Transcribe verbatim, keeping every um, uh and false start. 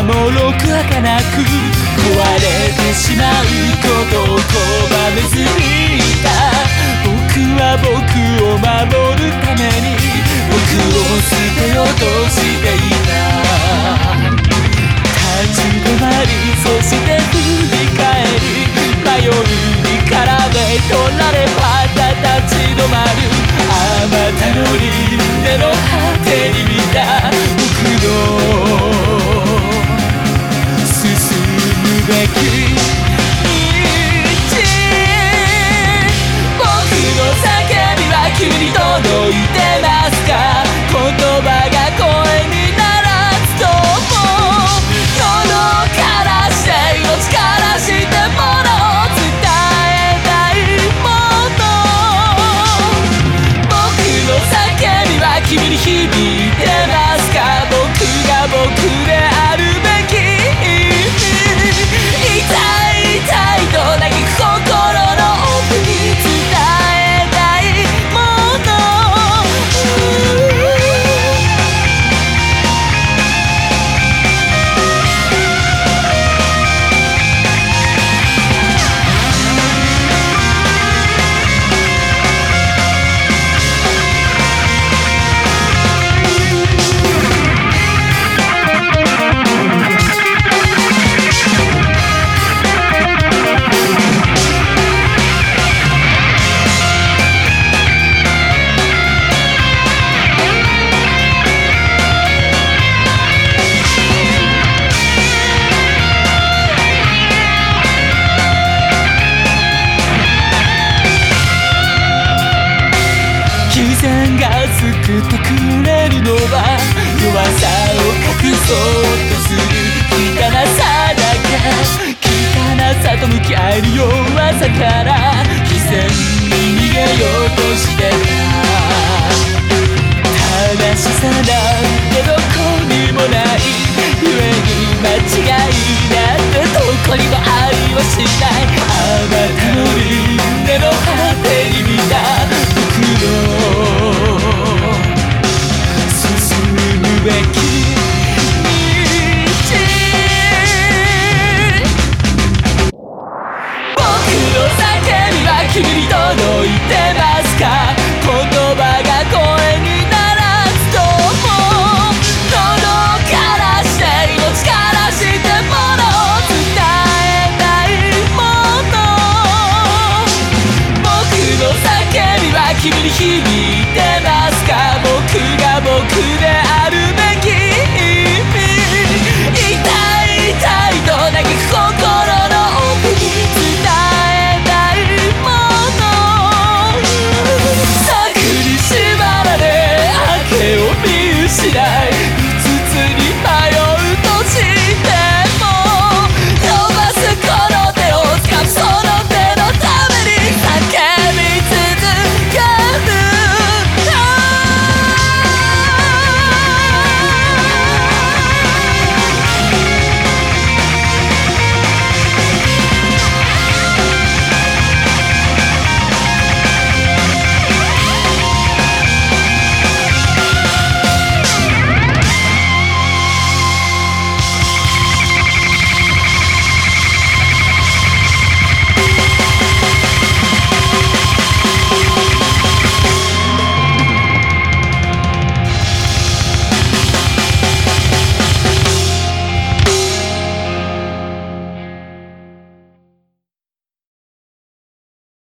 もろく儚く壊れてしまうことを拒めずにいた。僕は僕を守るために僕を捨てようとしていた。立ち止まりそして振り返り迷いに絡め取られまた立ち止まる。あまたの輪廻の果てに見た僕の進むべき道。僕の叫びは君に届いてますか。言葉が声にならずとも世のからして命からしてものを伝えないもの。僕の叫びは君に響いてますか。僕が僕であるべき痛い痛いと嘆く心の奥に伝えないもの。が救ってくれるのは弱さを隠そうとする汚さだけ。汚さと向き合える弱さから非戦に逃げようとしてた。正しさなんてどこにもない故に間違いなんてどこにもありはしない。あまたの輪廻の果てに見た僕の進むべき道。僕の叫びは君に届いてますか。言葉が声にならずとも喉からして命からしてものを伝えないもの。僕の叫びは君に響いて